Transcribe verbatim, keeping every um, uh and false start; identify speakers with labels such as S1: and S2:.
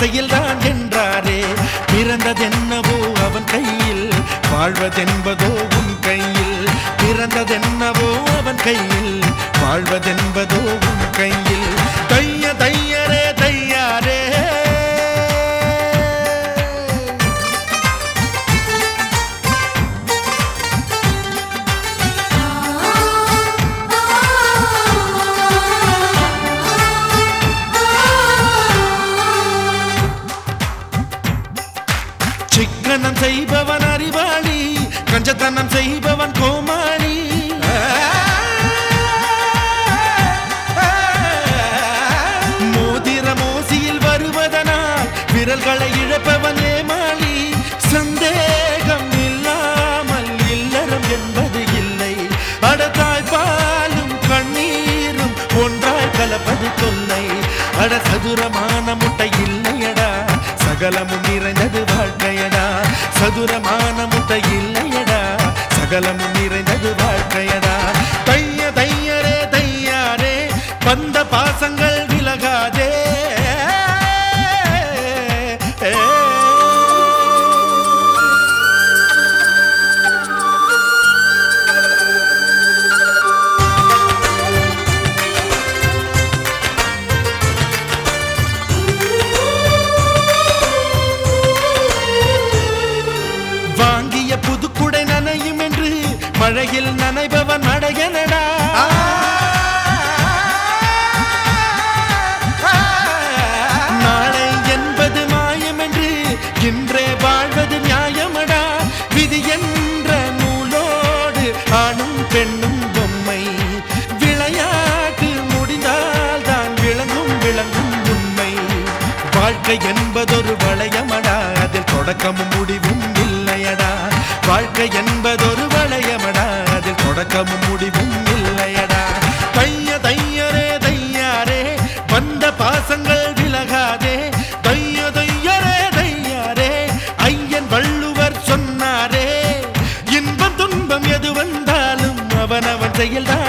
S1: செயல்தான் என்றாரே. பிறந்ததென்னவோ அவன் கையில், வாழ்வதென்பதோ உன் கையில். பிறந்ததென்னவோ அவன் கையில், வாழ்வதென்பதோ உன் கையில். தைய தையரே தையாரே. சிக்கனம் செய்பவன் அறிவாளி, கஞ்சத்தனம் செய்பவன் கோமாளி. மோதிர மோசியில் வருவதனால் விரல்களை இழப்பவன் ஏமாளி. சந்தேகம் இல்லாமல் இல்லறம் என்பது இல்லை. அடத்தாய் பாலும் கண்ணீரும் ஒன்றாய் கலப்பது தொல்லை. அட சதுரமான முட்டை இல்லையடா, சகலமும் நிறைந்தது வாழ்க்கையடா. சதுரமான முட்டை இல்லையடா, சகலமும் நிறைந்தது வாழ்க்கையடா. தைய தையரே தையாரே, வந்த பாசங்கள் விலகாதே. வாங்கிய புதுக்குடை நனையும் என்று மழையில் நனைபவன் மடையனடா. நாளை என்பது மாயம் என்று இன்றே வாழ்வது நியாயமடா. விதி என்ற நூலோடு ஆணும் பெண்ணும் பொம்மை. விளையாட்டு முடிந்தால் தான் விளங்கும் விளங்கும் உண்மை. வாழ்க்கை என்பதொரு வளையமடா, அதில் தொடக்கமும் முடிவும் இல்லையடா. வாழ்க்கை என்பதொரு வளையமடா, அதில் தொடக்கமும் முடிவும் இல்லையடா. தைய தையரே தையாரே, வந்த பாசங்கள் விலகாதே. தைய தையரே தையாரே, ஐயன் வள்ளுவர் சொன்னாரே. இன்பம் துன்பம் எது வந்தாலும் அவனவன் செயல்தான்